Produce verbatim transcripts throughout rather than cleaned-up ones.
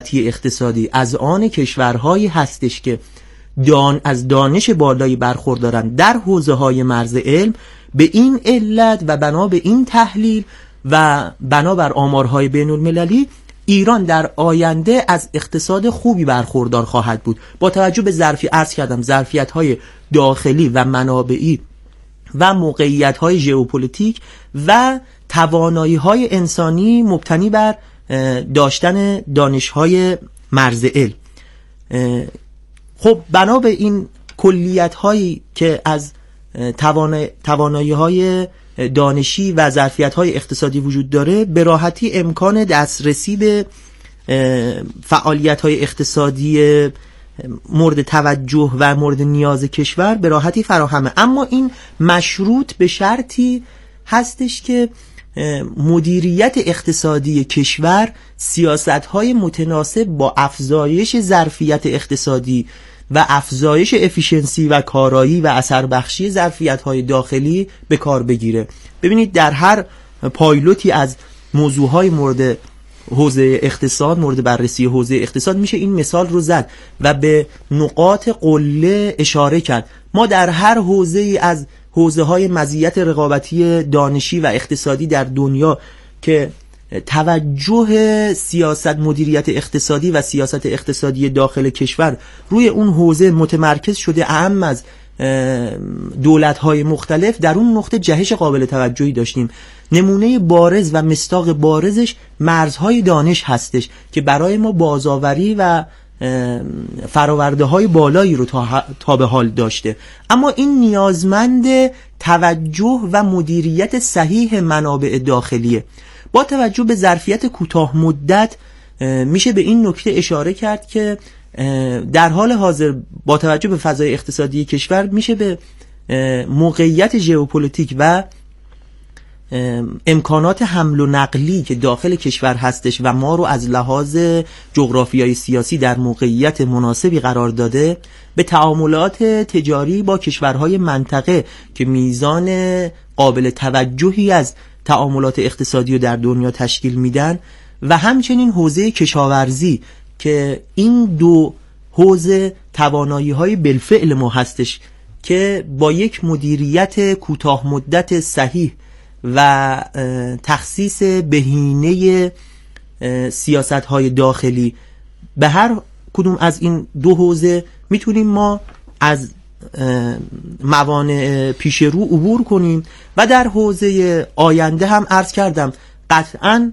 اقتصادی از آن کشورهایی هستش که دان از دانش بالایی برخوردارن در حوزه‌های مرز علم. به این علت و بنا به این تحلیل و بنابر آمارهای بین المللی ایران در آینده از اقتصاد خوبی برخوردار خواهد بود با توجه به ظرفی عرض کردم ظرفیت‌های داخلی و منابعی و موقعیت‌های ژئوپلیتیک و توانایی‌های انسانی مبتنی بر داشتن دانش‌های مرز علم. خب بنا به این کلیت‌هایی که از توانایی‌های دانشی و ظرفیت‌های اقتصادی وجود داره، به راحتی امکان دسترسی به فعالیت‌های اقتصادی مورد توجه و مورد نیاز کشور به راحتی فراهمه. اما این مشروط به شرطی هستش که مدیریت اقتصادی کشور سیاست‌های متناسب با افزایش ظرفیت اقتصادی و افزایش افیشنسی و کارایی و اثر بخشی ظرفیت‌های داخلی به کار بگیره. ببینید در هر پایلوتی از موضوعهای مورد حوزه اقتصاد، مورد بررسی حوزه اقتصاد، میشه این مثال رو زد و به نقاط قله اشاره کرد. ما در هر حوزه‌ای از حوزه‌های مزیت رقابتی دانشی و اقتصادی در دنیا که توجه سیاست مدیریت اقتصادی و سیاست اقتصادی داخل کشور روی اون حوزه متمرکز شده، اهم از دولت‌های مختلف، در اون نقطه جهش قابل توجهی داشتیم. نمونه بارز و مصداق بارزش مرزهای دانش هستش که برای ما بازآوری و فراورده های بالایی رو تا, تا به حال داشته. اما این نیازمند توجه و مدیریت صحیح منابع داخلیه. با توجه به ظرفیت کوتاه مدت میشه به این نکته اشاره کرد که در حال حاضر با توجه به فضای اقتصادی کشور میشه به موقعیت ژئوپلیتیک و امکانات حمل و نقلی که داخل کشور هستش و ما رو از لحاظ جغرافیای سیاسی در موقعیت مناسبی قرار داده، به تعاملات تجاری با کشورهای منطقه که میزان قابل توجهی از تعاملات اقتصادی رو در دنیا تشکیل میدن و همچنین حوزه کشاورزی که این دو حوزه توانایی‌های بالفعل ما هستش که با یک مدیریت کوتاه مدت صحیح و تخصیص بهینه سیاست‌های داخلی به هر کدوم از این دو حوزه میتونیم ما از موانع پیش رو عبور کنیم و در حوزه آینده هم عرض کردم قطعاً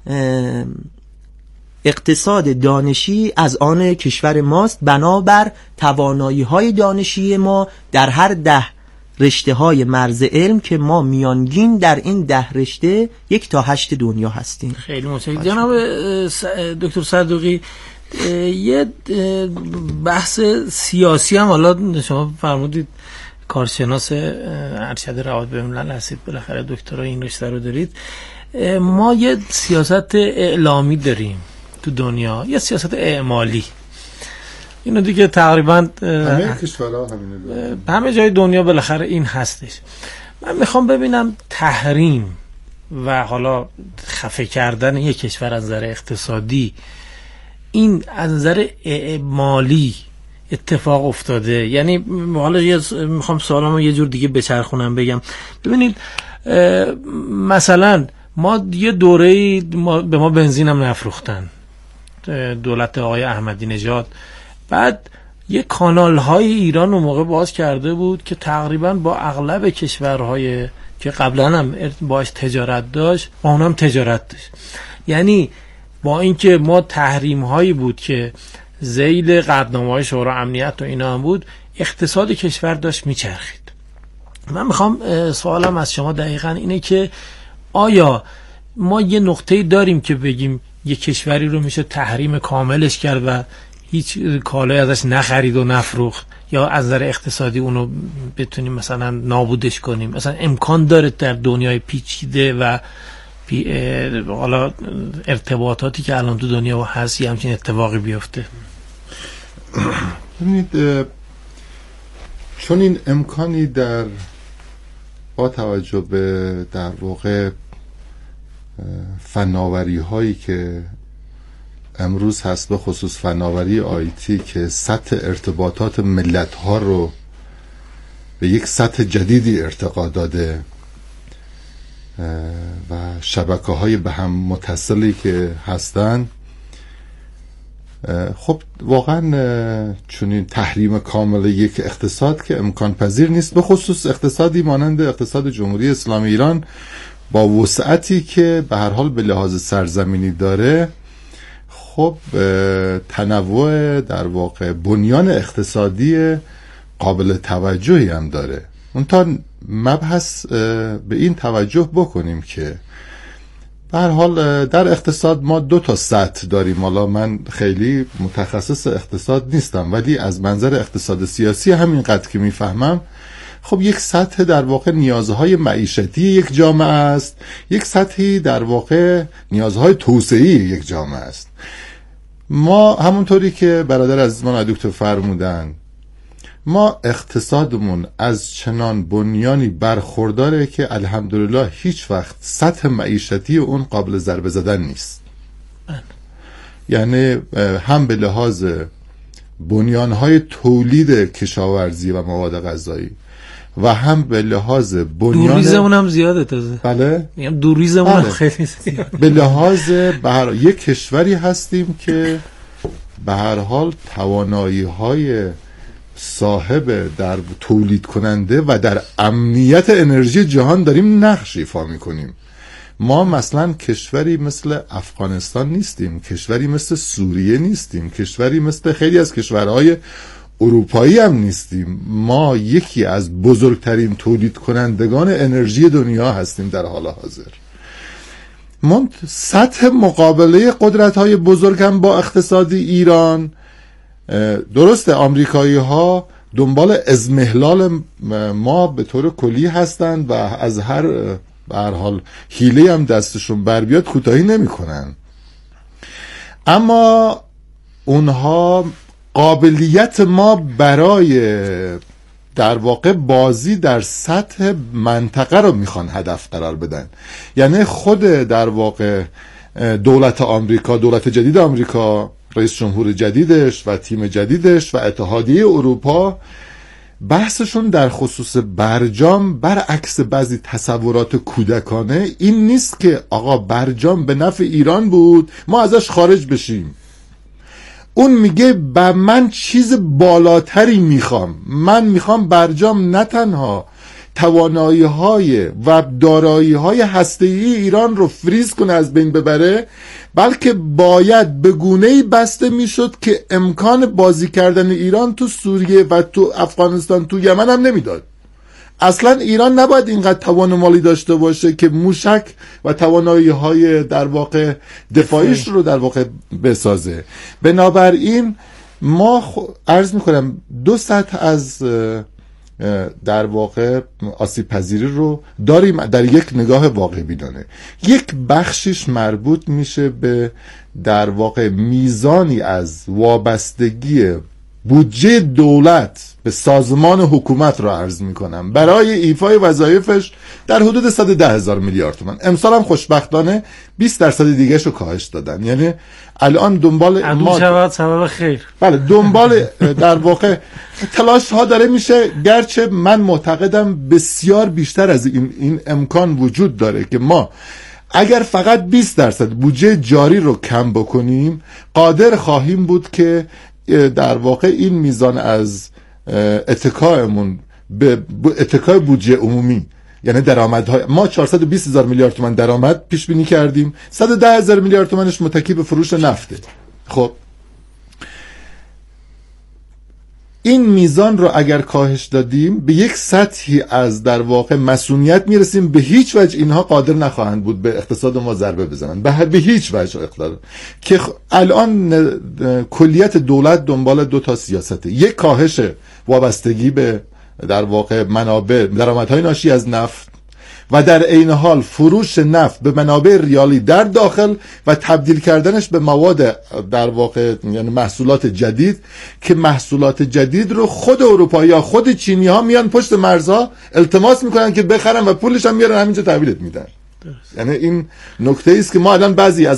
اقتصاد دانشی از آن کشور ماست بنابر توانایی‌های دانشی ما در هر ده رشته های مرز علم که ما میانگین در این ده رشته یک تا هشت دنیا هستیم. خیلی متشکرم جناب دکتر صدوقی. یه بحث سیاسی هم حالا شما فرمودید کارشناس ارشد روابط بین‌الملل هستید، بالاخره دکترای این رشته رو دارید. ما یه سیاست اعلامی داریم تو دنیا، یه سیاست اعمالی. اینو دیگه تقریبا همه کشورها همینه، همه جای دنیا بالاخره این هستش. من میخوام ببینم تحریم و حالا خفه کردن یک کشور از نظر اقتصادی این از نظر اعمالی اتفاق افتاده. یعنی حالا میخوام سوالمو یه جور دیگه بچرخونم بگم. ببینید مثلا ما یه دوره‌ای ما به ما بنزین هم نفروختن، دولت آقای احمدی نژاد. بعد یه کانال های ایران اون موقع باز کرده بود که تقریبا با اغلب کشورهای که قبلا هم باش تجارت داشت با اونم تجارت داشت. یعنی با اینکه ما تحریم هایی بود که ذیل قطعنامه های شورای امنیت و اینا هم بود، اقتصاد کشور داشت میچرخید. من میخوام سوالم از شما دقیقا اینه که آیا ما یه نقطه‌ای داریم که بگیم یه کشوری رو میشه تحریم کاملش کرد و هیچ کالای ازش نخرید و نفروخت، یا از نظر اقتصادی اونو بتونیم مثلا نابودش کنیم؟ مثلا امکان داره در دنیای پیچیده و حالا ارتباطاتی که الان تو دنیا هست یه همچین اتفاقی بیفته؟ ببینید چون این امکانی در با توجه به در واقع فناوری هایی که امروز هست، به خصوص فناوری آیتی که سطح ارتباطات ملت ها رو به یک سطح جدیدی ارتقا داده و شبکه های به هم متصلی که هستن، خب واقعا چنین تحریم کامل یک اقتصاد که امکان پذیر نیست، به خصوص اقتصادی مانند اقتصاد جمهوری اسلامی ایران با وسعتی که به هر حال به لحاظ سرزمینی داره. خب تنوع در واقع بنیان اقتصادی قابل توجهی هم داره. اون تا مبحث به این توجه بکنیم که به هر حال در اقتصاد ما دو تا سطح داریم. حالا من خیلی متخصص اقتصاد نیستم، ولی از منظر اقتصاد سیاسی همینقدر که میفهمم، خب یک سطح در واقع نیازهای معیشتی یک جامعه است، یک سطحی در واقع نیازهای توسعه‌ای یک جامعه است. ما همونطوری که برادر عزیز من دکتر فرمودن، ما اقتصادمون از چنان بنیانی برخورداره که الحمدلله هیچ وقت سطح معیشتی اون قابل ضربه زدن نیست. یعنی هم به لحاظ بنیانهای تولید کشاورزی و مواد غذایی و هم به لحاظ بنیان دوریزمون هم زیاده. تازه بله میگم دوریزمون هم بله. خیلی زیاده. به لحاظ به هر یک کشوری هستیم که به هر حال توانایی های صاحب در تولید کننده و در امنیت انرژی جهان داریم نقش ایفا میکنیم. ما مثلا کشوری مثل افغانستان نیستیم، کشوری مثل سوریه نیستیم، کشوری مثل خیلی از کشورهای اروپایی هم نیستیم. ما یکی از بزرگترین تولید کنندگان انرژی دنیا هستیم در حال حاضر. ما سطح مقابله قدرت‌های بزرگ هم با اقتصاد ایران، درسته آمریکایی ها دنبال اضمحلال ما به طور کلی هستند و از هر به هر حال حیله هم دستشون بر بیاد کوتاهی نمی کنن، اما اونها قابلیت ما برای در واقع بازی در سطح منطقه رو میخوان هدف قرار بدن. یعنی خود در واقع دولت آمریکا، دولت جدید آمریکا، رئیس جمهور جدیدش و تیم جدیدش و اتحادیه اروپا، بحثشون در خصوص برجام برعکس بعضی تصورات کودکانه این نیست که آقا برجام به نفع ایران بود ما ازش خارج بشیم. اون میگه با من چیز بالاتری میخوام، من میخوام برجام نه تنها توانایی های و دارایی های هسته‌ای ایران رو فریز کنه، از بین ببره، بلکه باید به گونه‌ای بسته میشد که امکان بازی کردن ایران تو سوریه و تو افغانستان، تو یمن هم نمیداد. اصلا ایران نباید اینقدر توان مالی داشته باشه که موشک و توانایی های در واقع دفاعیش رو در واقع بسازه. بنابراین ما عرض میکنم دو سطح از در واقع آسیب پذیری رو داریم در یک نگاه واقع بینانه. یک بخشش مربوط میشه به در واقع میزانی از وابستگی بودجه دولت به سازمان حکومت را عرض میکنم برای ایفای وظایفش در حدود صد و ده هزار میلیارد تومان. امسال هم خوشبختانه بیست درصد دیگه شو کاهش دادن. یعنی الان دنبال ما شود سبب خیر، بله دنبال در واقع تلاش ها داره میشه، گرچه من معتقدم بسیار بیشتر از این این امکان وجود داره که ما اگر فقط بیست درصد بودجه جاری رو کم بکنیم قادر خواهیم بود که در واقع این میزان از اتکایمون به اتکای بودجه عمومی، یعنی درآمدهای ما چهارصد و بیست هزار میلیارد تومان درآمد پیش بینی کردیم، صد و ده هزار میلیارد تومانش متکی به فروش نفته. خب این میزان رو اگر کاهش دادیم به یک سطحی از در واقع مسئولیت میرسیم، به هیچ وجه اینها قادر نخواهند بود به اقتصاد ما ضربه بزنن، به به هیچ وجه اقتصاد که الان کلیت دولت دنبال دو تا سیاسته، یک کاهش وابستگی به در واقع منابع درآمدهای ناشی از نفت و در عین حال فروش نفت به منابع ریالی در داخل و تبدیل کردنش به مواد در واقع یعنی محصولات جدید که محصولات جدید رو خود اروپایی ها خود چینی ها میان پشت مرزها التماس میکنن که بخرن و پولش هم میارن همینجا تحویلت میدن. یعنی این نکته است که ما الان بعضی از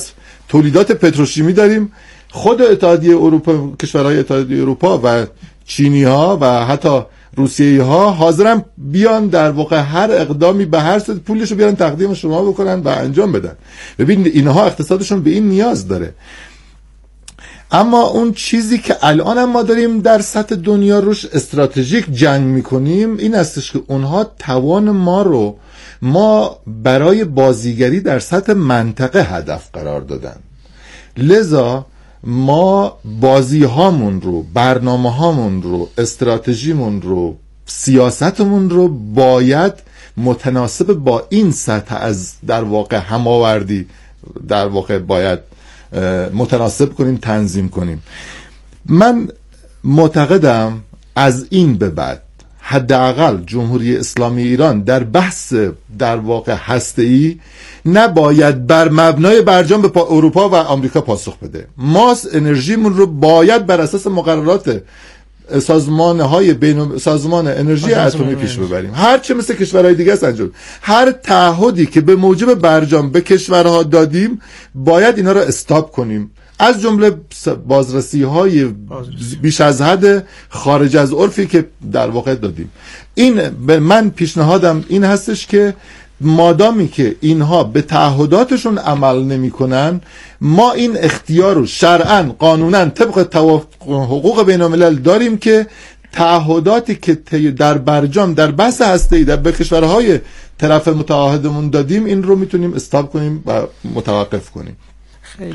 تولیدات پتروشیمی داریم. خود اتحادیه اروپا، کشورهای اتحادیه اروپا و چینی ها و حتی روسیه ها حاضرن بیان در واقع هر اقدامی به هر صورت پولشو بیان تقدیم شما بکنن و انجام بدن. ببین اینها اقتصادشون به این نیاز داره. اما اون چیزی که الان هم ما داریم در سطح دنیا روش استراتژیک جنگ میکنیم این استش که اونها توان ما رو ما برای بازیگری در سطح منطقه هدف قرار دادن. لذا ما بازی هامون رو، برنامه هامون رو، استراتژیمون رو، سیاستمون رو باید متناسب با این سطح از در واقع هماوردی در واقع باید متناسب کنیم، تنظیم کنیم. من معتقدم از این به بعد حداقل جمهوری اسلامی ایران در بحث در واقع هسته‌ای نباید بر مبنای برجام به اروپا و آمریکا پاسخ بده. ما انرژیمون رو باید بر اساس مقررات سازمان های بین سازمان انرژی اتمی پیش ببریم، هر چه مثل کشورهای دیگه است انجام. هر تعهدی که به موجب برجام به کشورها دادیم باید اینا رو استاپ کنیم، از جمله بازرسی های بیش از حد خارج از عرفی که در واقع دادیم. این به من پیشنهادم این هستش که مادامی که اینها به تعهداتشون عمل نمی کنن، ما این اختیار رو شرعاً قانوناً طبق حقوق بین الملل داریم که تعهداتی که در برجام در بحث هسته‌ای در به کشورهای طرف متعاهدمون دادیم این رو میتونیم استاپ کنیم و متوقف کنیم. خیلی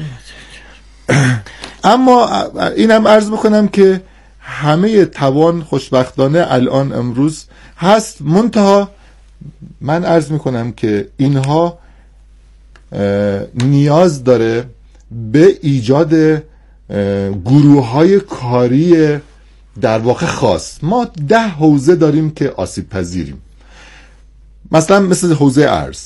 اما اینم عرض بکنم که همه توان خوشبختانه الان امروز هست، منتها من عرض میکنم که اینها نیاز داره به ایجاد گروه های کاری در واقع خاص. ما ده حوزه داریم که آسیب پذیریم، مثلا مثل حوزه ارز،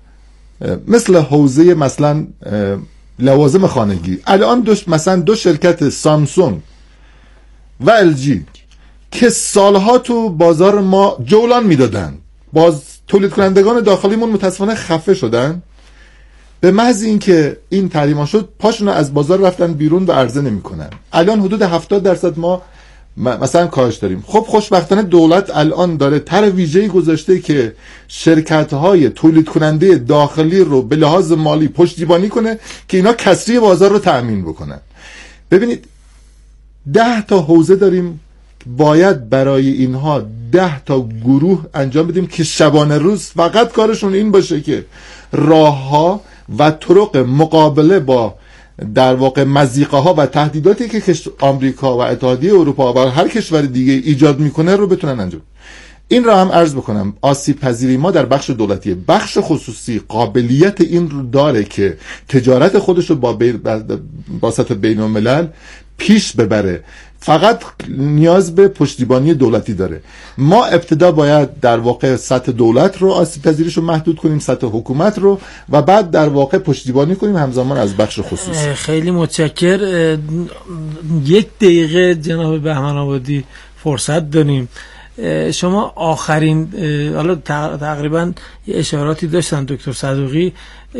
مثل حوزه مثلا لوازم خانگی. الان دو مثلا دو شرکت سامسونگ و ال جی که سالها تو بازار ما جولان میدادن، باز تولید کنندگان داخلیمون متاسفانه خفه شدن، به محض اینکه این تحریما شد پاشون از بازار رفتن بیرون و عرضه نمیکنن. الان حدود هفتاد درصد ما مثلا کاهش داریم. خب خوشبختانه دولت الان داره طرح ویژه‌ای گذاشته که شرکت‌های تولید کننده داخلی رو به لحاظ مالی پشتیبانی کنه که اینا کسری بازار رو تأمین بکنن. ببینید ده تا حوزه داریم، باید برای اینها ده تا گروه انجام بدیم که شبانه روز فقط کارشون این باشه که راه‌ها و طرق مقابله با در واقع مضیقه ها و تهدیداتی که آمریکا و اتحادیه اروپا و هر کشور دیگه ایجاد میکنه رو بتونن انجام. این را هم عرض بکنم، آسیب پذیری ما در بخش دولتی، بخش خصوصی قابلیت این رو داره که تجارت خودش رو با, بی... با سطح بین الملل پیش ببره، فقط نیاز به پشتیبانی دولتی داره. ما ابتدا باید در واقع سطح دولت رو آسیب پذیریش رو محدود کنیم، سطح حکومت رو، و بعد در واقع پشتیبانی کنیم همزمان از بخش خصوصی. خیلی متشکر. یک دقیقه جناب بهمن آبادی فرصت داریم. شما آخرین، حالا تقریبا یه اشاراتی داشتن دکتر صدوقی،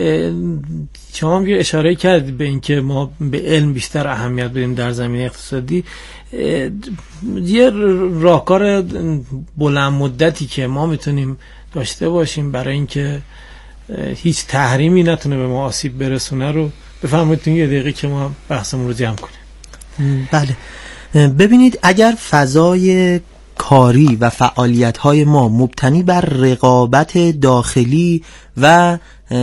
شما هم یه اشاره کردید به اینکه ما به علم بیشتر اهمیت بدیم در زمینه اقتصادی. یه راهکار بلند مدتی که ما میتونیم داشته باشیم برای اینکه هیچ تحریمی نتونه به ما آسیب برسونه رو بفرمایید یه دقیقه که ما بحثمون رو جمع کنیم. بله، ببینید اگر فضای کاری و فعالیت‌های ما مبتنی بر رقابت داخلی و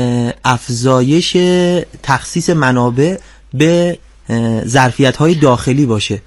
افزایش تخصیص منابع به ظرفیت‌های داخلی باشه،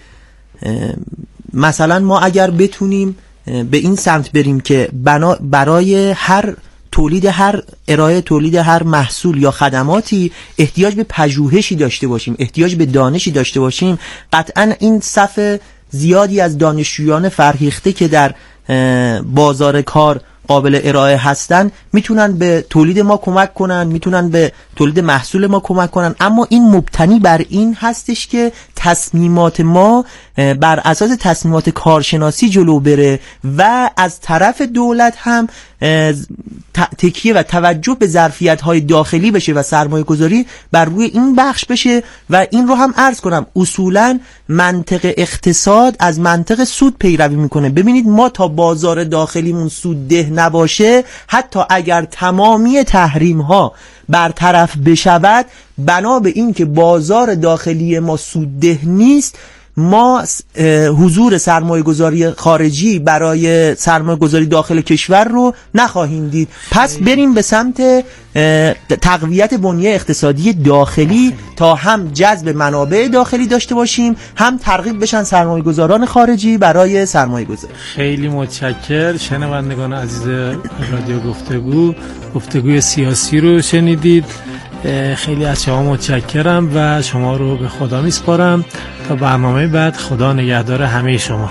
مثلا ما اگر بتونیم به این سمت بریم که بنا برای هر تولید هر ارائه تولید هر محصول یا خدماتی احتیاج به پژوهشی داشته باشیم، احتیاج به دانشی داشته باشیم، قطعاً این صف زیادی از دانشجویان فرهیخته که در بازار کار قابل ارائه هستن میتونن به تولید ما کمک کنن، میتونن به تولید محصول ما کمک کنن، اما این مبتنی بر این هستش که تصمیمات ما بر اساس تصمیمات کارشناسی جلو بره و از طرف دولت هم تکیه و توجه به ظرفیت‌های داخلی بشه و سرمایه‌گذاری بر روی این بخش بشه. و این رو هم عرض کنم اصولاً منطق اقتصاد از منطق سود پیروی میکنه. ببینید ما تا بازار داخلیمون سودده نباشه، حتی اگر تمامی تحریم‌ها برطرف بشود، بنا به این که بازار داخلی ما سودده نیست، ما حضور سرمایه گذاری خارجی برای سرمایه گذاری داخل کشور رو نخواهیم دید. پس بریم به سمت تقویت بنیه اقتصادی داخلی تا هم جذب منابع داخلی داشته باشیم، هم ترغیب بشن سرمایه گذاران خارجی برای سرمایه گذاری. خیلی متشکر. شنوندگان عزیز رادیو گفتگو، گفتگوی سیاسی رو شنیدید. خیلی از شما متشکرم و شما رو به خدا میسپارم. تا برنامه بعد، خدا نگهدار همه شما.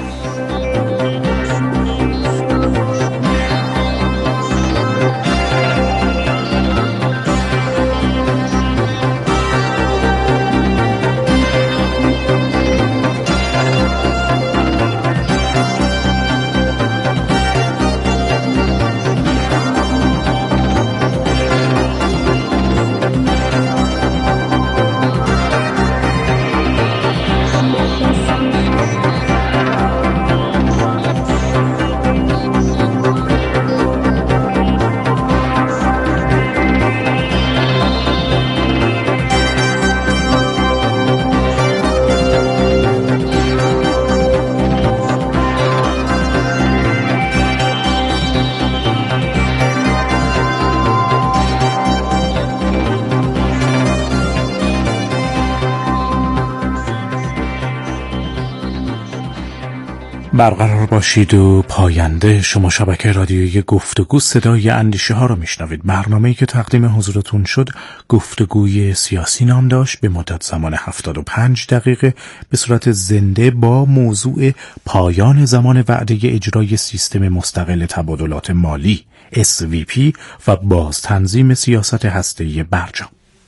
برقرار باشید و پاینده. شما شبکه رادیویی گفتگو صدای اندیشه ها رو میشنوید. برنامه‌ای که تقدیم حضورتون شد گفتگوی سیاسی نام داشت، به مدت زمان هفتاد و پنج دقیقه به صورت زنده با موضوع پایان زمان وعده اجرای سیستم مستقل تبادلات مالی اس وی پی و باز تنظیم سیاست هسته‌ای برجام.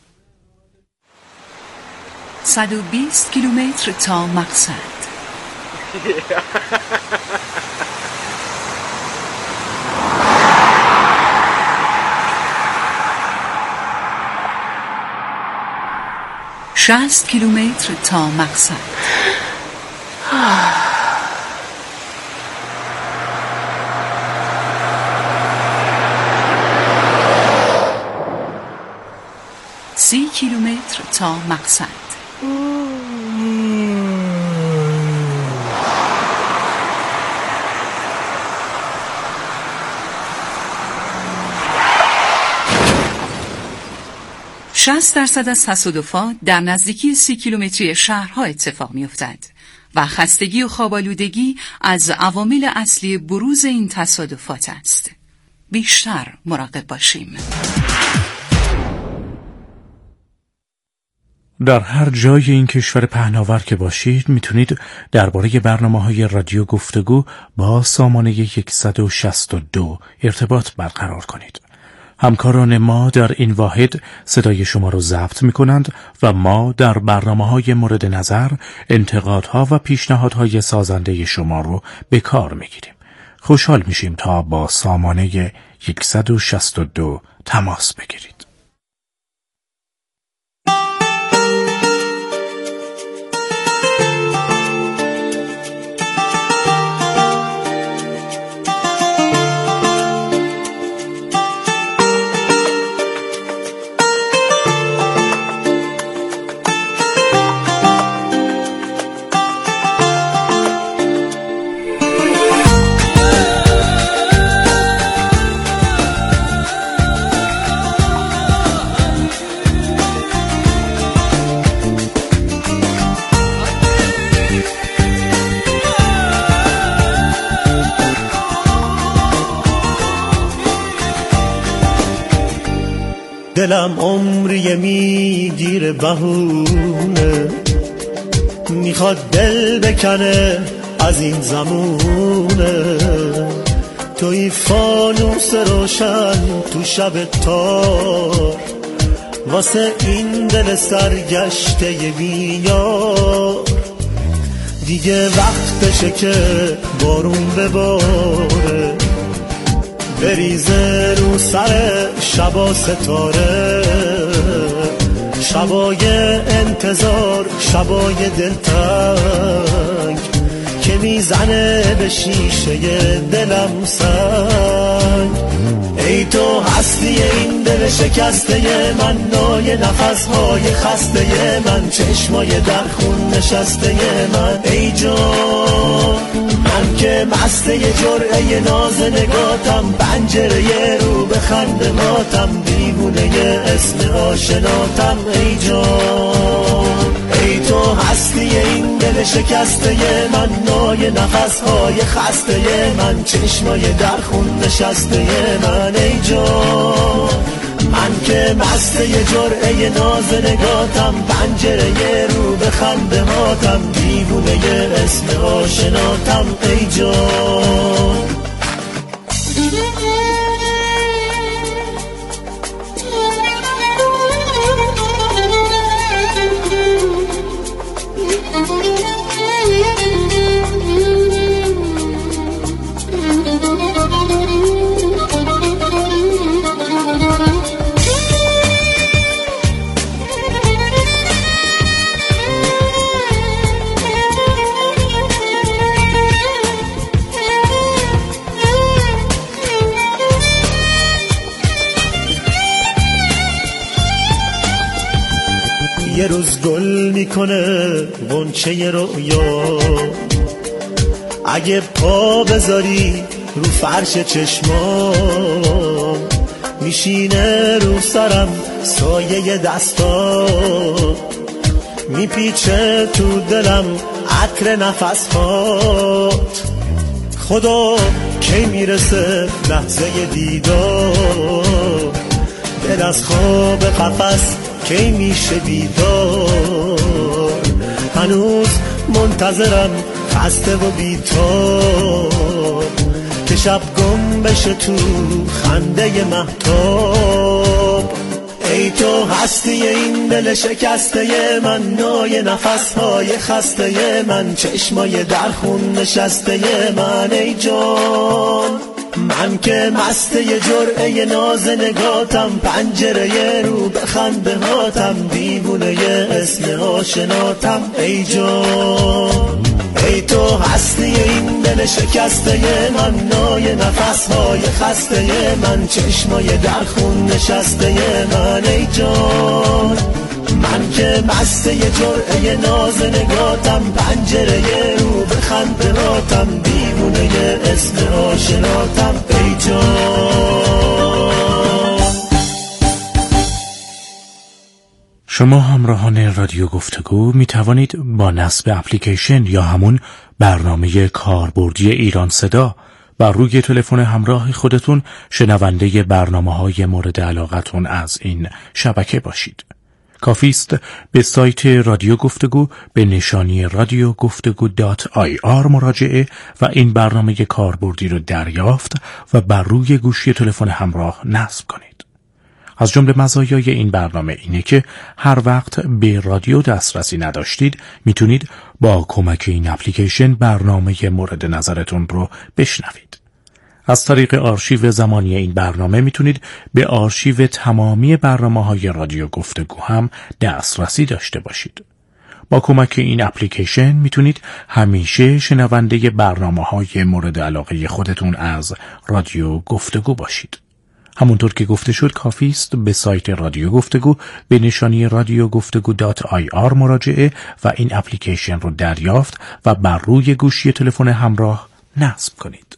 صد و بیست کیلومتر تا مقصد. شصت کیلومتر تا مقصد. سی کیلومتر تا مقصد. شصت درصد از تصادفات در نزدیکی سی کیلومتری شهرها اتفاق می‌افتد و خستگی و خواب‌آلودگی از عوامل اصلی بروز این تصادفات است. بیشتر مراقب باشیم. در هر جای این کشور پهناور که باشید میتونید درباره برنامه‌های رادیو گفتگو با سامانه صد و شصت و دو ارتباط برقرار کنید. همکاران ما در این واحد صدای شما رو ضبط می کنند و ما در برنامه‌های مورد نظر انتقادها و پیشنهادهای سازنده شما رو به کار می گیریم. خوشحال میشیم تا با سامانه صد و شصت و دو تماس بگیرید. دلم عمری میگیره بهونه، میخواد دل بکنه از این زمونه. توی فانوس روشن تو شب تار، واسه این دل سرگشته بیار. دیگه وقتشه که بارون بباره، بریزه رو سر شبا ستاره، شبای انتظار، شبای دلتنگ که میزنه به شیشه دلم سنگ. ای تو هستی این دل شکسته من، نای نفسهای خسته من، چشمای در خون نشسته من. ای جان من که مسته جرعه ناز نگاتم، پنجره رو به خنده ماتم، دیوونه اسم آشناتم. ای جان ای تو هستی این دل شکسته من، نای نفسهای خسته من، چشمای در خون نشسته من. ای جان من که مسته جرعه ناز نگاتم، پنجره رو به خنده ماتم، دیوونه اسم آشناتم. ای جان یه روز گل میکنه غنچه رویا، اگه پا بذاری رو فرش چشمام، میشینه رو سرم سایه دستا، میپیچه تو دلم عطر نفسهات. خدا کی میرسه لحظه دیدار، دل از خواب قفس کی میشه بیدار. هنوز منتظرم خسته و بی‌تاب، که شب گم بشه تو خنده مهتاب. ای تو هستی این دل شکسته من، نای نفسهای خسته من، چشمای در خون نشسته من. ای جان من که مسته جرعه ناز نگاتم، پنجره رو به خنده هاتم، دیوونه اسم آشناتم. ای جان ای تو هستی این دل شکسته من، نای نفسهای خسته من، چشمای در خون نشسته من. ای جان من که مسته جرعه ناز نگاتم، پنجره رو به خنده هاتم، دیوونه اسم آشناتم. ای جان شما همراهان رادیو گفتگو می توانید با نصب اپلیکیشن یا همون برنامه کاربردی ایران صدا بر روی تلفن همراه خودتون شنونده برنامه‌های مورد علاقتون از این شبکه باشید. کافی است به سایت رادیو گفتگو به نشانی رادیو گفتگو دات آی آر مراجعه و این برنامه کاربردی رو دریافت و بر روی گوشی تلفن همراه نصب کنید. از جمله مزایای این برنامه اینه که هر وقت به رادیو دسترسی نداشتید میتونید با کمک این اپلیکیشن برنامه مورد نظرتون رو بشنوید. از طریق آرشیو زمانی این برنامه میتونید به آرشیو تمامی برنامه‌های رادیو گفتگو هم دسترسی داشته باشید. با کمک این اپلیکیشن میتونید همیشه شنونده برنامه‌های مورد علاقه خودتون از رادیو گفتگو باشید. همونطور که گفته شد کافی است به سایت رادیو گفتگو به نشانی رادیو گفتگو دات آی آر مراجعه و این اپلیکیشن رو دریافت و بر روی گوشی تلفن همراه نصب کنید.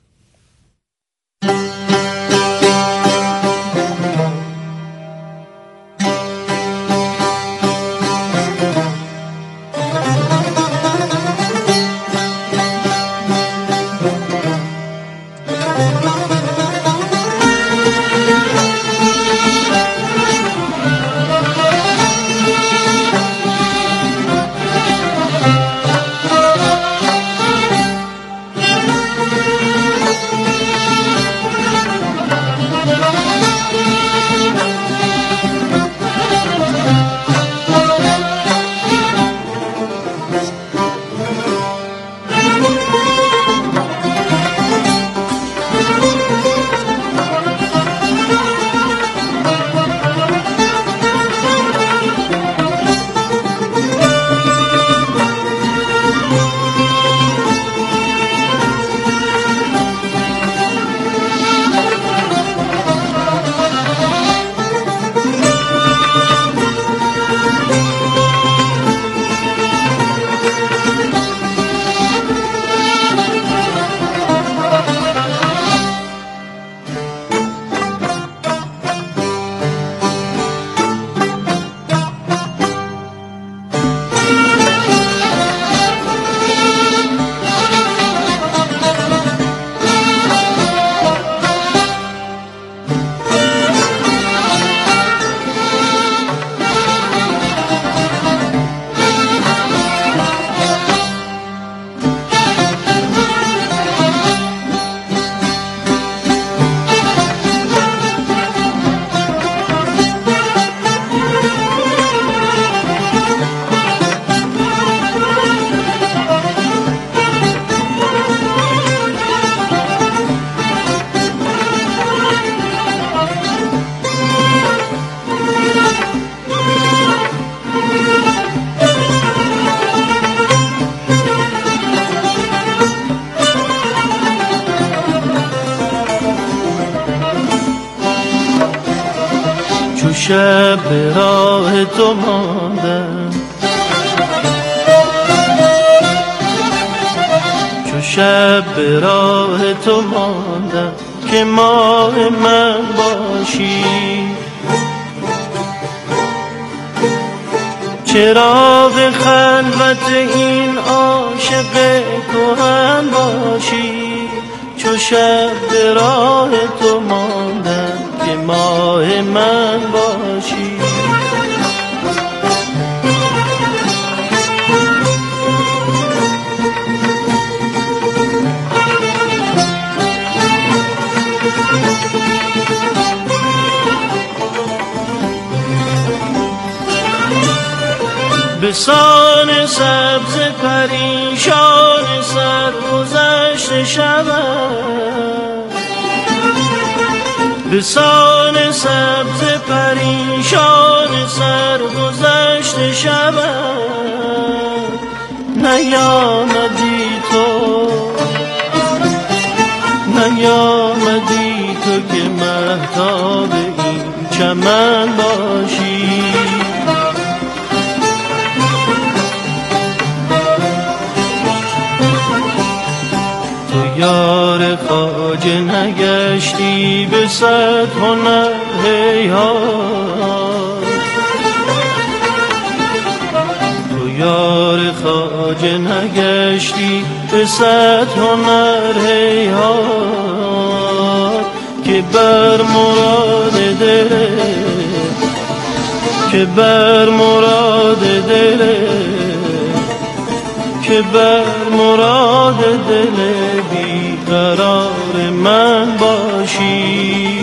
شب به راه تو ماندم، چو شب به راه تو ماندم که ماه من باشی. چراغ خلوت این عاشق کهن باشی، چو شب به راه تو ماندم که ماه من باشی. بسان سبز پریشان سرگذشت شبم، بسان سبز پریشان سرگذشت شبم، نیامدی تو نیامدی تو که مهتاب این چمن باشی. یار خواجه نگشتی به صد هنر هیهات، تو یار خواجه نگشتی به صد هنر هیهات، که بر مراد دل که بر مراد دل که بر مراد دل بیقرار من باشی.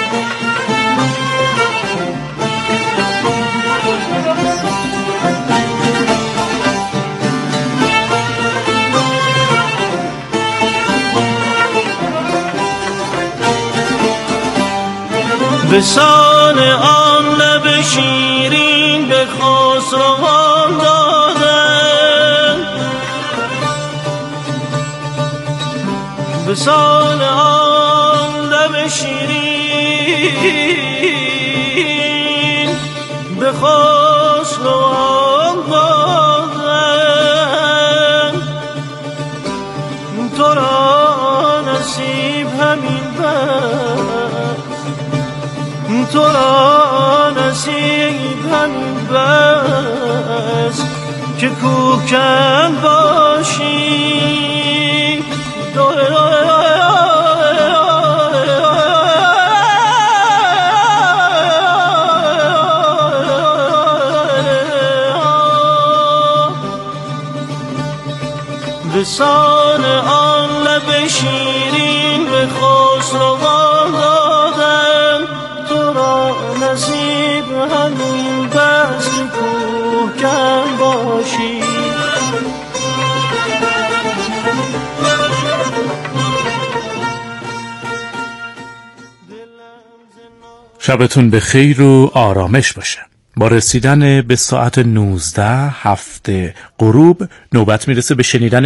بسان آن لب شیرین به خسروان دادن، بسان آن لب شیرین به خسروان دادن، تو را نصیب همین بس، تو را نصیب همین بس که کوکن باشی. بسان آن لب شیرین به خسروان دادن، تو را نصیب همین بس که کوهکن باشی. شبتون به خیر و آرامش باشه. با رسیدن به ساعت نوزده هفته غروب نوبت میرسه به شنیدن